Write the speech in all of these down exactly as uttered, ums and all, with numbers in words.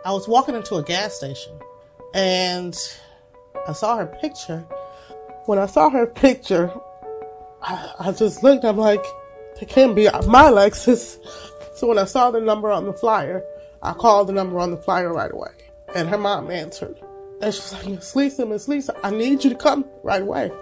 I was walking into a gas station and I saw her picture. When I saw her picture, I, I just looked, I'm like, it can't be my Alexis. So when I saw the number on the flyer, I called the number on the flyer right away. And her mom answered. And she's like, Miss Lisa, Miss Lisa, I need you to come right away.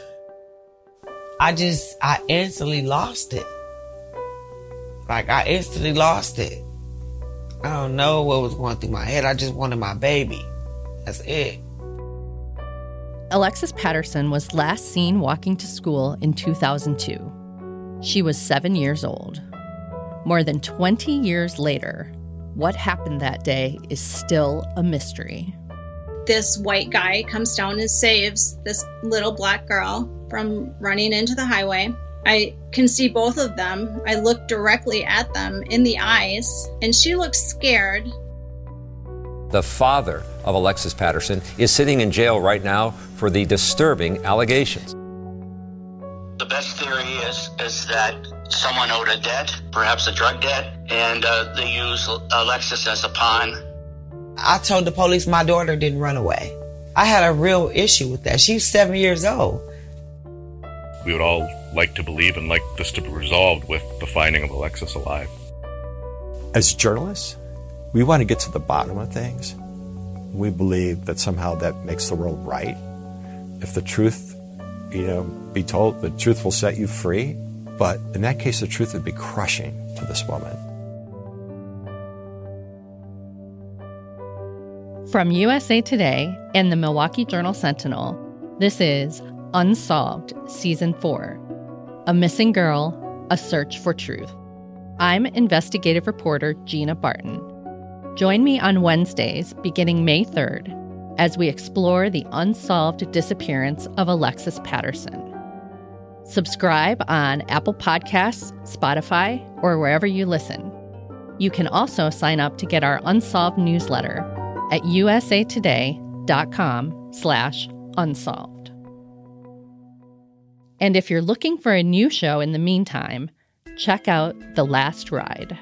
I just, I instantly lost it. Like, I instantly lost it. I don't know what was going through my head. I just wanted my baby. That's it. Alexis Patterson was last seen walking to school in two thousand two. She was seven years old. More than twenty years later, what happened that day is still a mystery. This white guy comes down and saves this little black girl from running into the highway. I can see both of them. I look directly at them in the eyes, and she looks scared. The father of Alexis Patterson is sitting in jail right now for the disturbing allegations. The best theory is is that someone owed a debt, perhaps a drug debt, and uh, they use Alexis as a pawn. I told the police my daughter didn't run away. I had a real issue with that. She's seven years old. We would all like to believe and like this to be resolved with the finding of Alexis alive. As journalists, we want to get to the bottom of things. We believe that somehow that makes the world right. If the truth, you know, be told, the truth will set you free. But in that case, the truth would be crushing to this woman. From U S A Today and the Milwaukee Journal-Sentinel, this is Unsolved Season four, A Missing Girl, A Search for Truth. I'm investigative reporter Gina Barton. Join me on Wednesdays beginning May third as we explore the unsolved disappearance of Alexis Patterson. Subscribe on Apple Podcasts, Spotify, or wherever you listen. You can also sign up to get our Unsolved newsletter at usatoday.com slash unsolved. And if you're looking for a new show in the meantime, check out The Last Ride.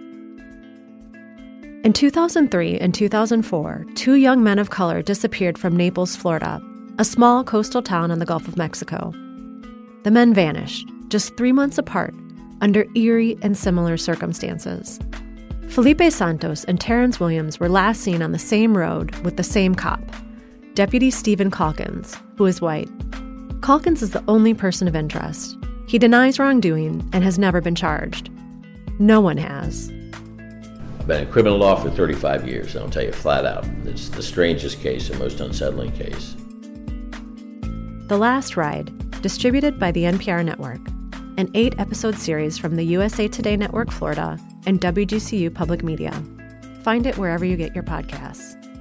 In two thousand three and two thousand four, two young men of color disappeared from Naples, Florida, a small coastal town on the Gulf of Mexico. The men vanished, just three months apart, under eerie and similar circumstances. Felipe Santos and Terrence Williams were last seen on the same road with the same cop, Deputy Stephen Calkins, who is white. Calkins is the only person of interest. He denies wrongdoing and has never been charged. No one has. I've been in criminal law for thirty-five years, and I'll tell you flat out, it's the strangest case and most unsettling case. The Last Ride, distributed by the N P R Network, an eight-episode series from the U S A Today Network Florida and W G C U Public Media. Find it wherever you get your podcasts.